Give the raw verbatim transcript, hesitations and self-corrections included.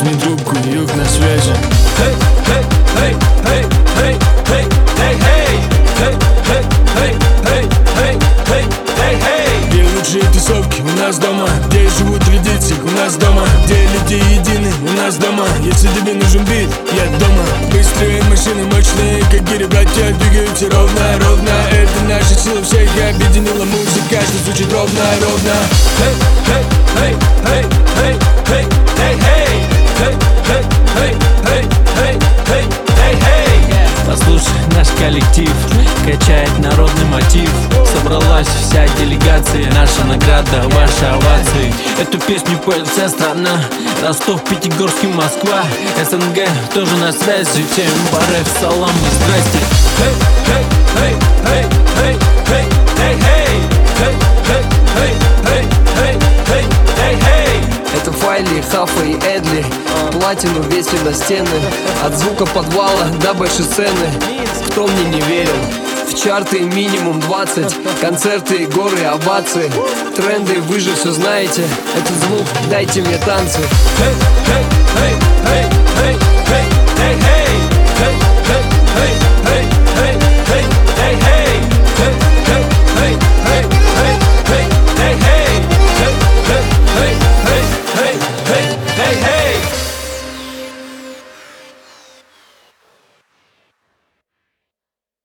возьми трубку, юг на связи. Hey, hey, hey, hey, hey, hey, hey, hey, hey, hey, hey, hey, hey, hey, hey, hey. Где лучшие тусовки у нас дома, где живут традиции у нас дома, где люди едины у нас дома. Если тебе нужен бит, я дома. Быстрые машины, мощные, как гири, братья, двигаются ровно, ровно. Это наша сила, всех объединила музыка, что звучит ровно, ровно. Hey, hey, hey, hey, hey, hey, hey, hey, hey, hey, hey, hey, hey, hey, hey, hey. Послушай наш коллектив, качает народный мотив. Собралась вся делегация, наша награда, ваши овации. Эту песню поет вся страна, Ростов, Пятигорск и Москва. СНГ тоже на связи, всем барев, салам и здрасте. Hey, hey, hey, hey, hey, hey, hey, hey, hey, hey, hey, hey, hey, hey, hey, hey. Это Файли, Хафа и Эдли, платину весили на стены. От звука подвала до большой сцены. Кто мне не верил? В чарты минимум двадцать, концерты и горы овации. Тренды, вы же все знаете. Этот звук, дайте мне танцы. Hey, hey, hey, hey, hey, hey, hey, hey, hey, hey.